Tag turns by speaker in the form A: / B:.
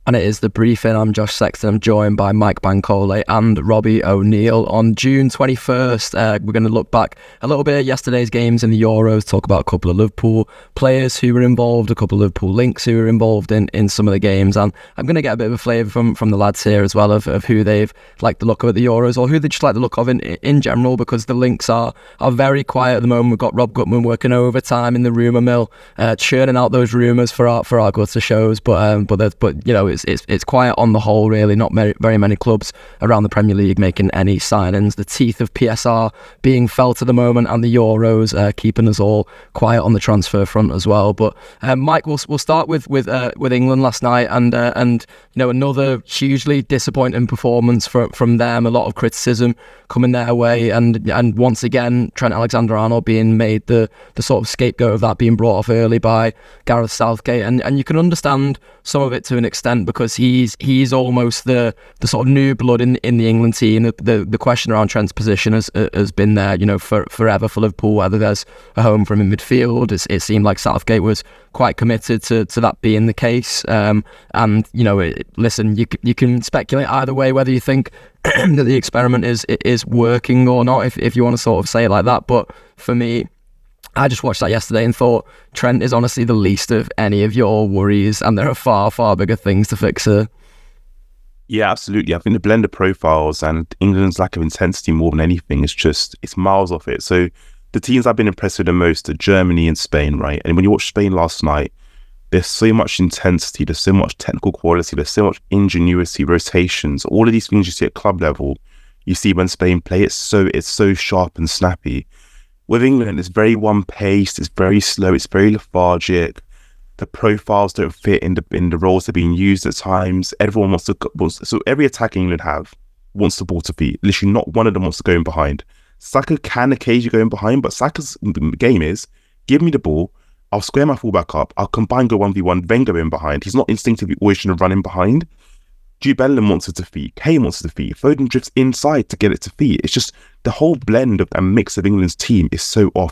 A: And it is The Briefing. I'm Josh Sexton. I'm joined by Mike Bankole and Robbie O'Neill. On June 21st, we're going to look back a little bit at yesterday's games in the Euros, talk about a couple of Liverpool players who were involved, a couple of Liverpool links who were involved in some of the games. And I'm going to get a bit of a flavour from the lads here as well of who they've liked the look of at the Euros, or who they just like the look of in general, because the links are very quiet at the moment. We've got Rob Gutman working overtime in the rumour mill, churning out those rumours for our gutter shows. But you know, it's quiet on the whole, really. Not very many clubs around the Premier League making any signings. The teeth of PSR being felt at the moment, and the Euros keeping us all quiet on the transfer front as well. But Mike, we'll start with England last night, and you know, another hugely disappointing performance from them. A lot of criticism coming their way, and once again Trent Alexander-Arnold being made the sort of scapegoat of that, being brought off early by Gareth Southgate, and you can understand some of it to an extent, because he's almost the sort of new blood in the England team. The question around Trent's position has been there, you know, forever for Liverpool, whether there's a home for him in midfield. It seemed like Southgate was quite committed to that being the case, and you know, listen, you can speculate either way whether you think that the experiment is working or not, if you want to sort of say it like that. But for me, I just watched that yesterday and thought Trent is honestly the least of any of your worries, and there are far bigger things to fix here.
B: Yeah, absolutely. I think the blend of profiles and England's lack of intensity more than anything it's miles off it. So the teams I've been impressed with the most are Germany and Spain, right? And when you watch Spain last night, there's so much intensity, there's so much technical quality, there's so much ingenuity, rotations, all of these things you see at club level, you see when Spain play. It's so sharp and snappy. With England, it's very one-paced, it's very slow, it's very lethargic. The profiles don't fit in the roles that are being used at times. Everyone so every attack England have wants the ball to feet. Literally not one of them wants to go in behind. Saka can occasionally go in behind, but Saka's game is, give me the ball, I'll square my fullback up, I'll combine, go 1v1, then go in behind. He's not instinctively always trying to run in behind. Jude Bellingham wants it to feet, Kane wants it to feet, Foden drifts inside to get it to feet. It's just the whole blend of and mix of England's team is so off.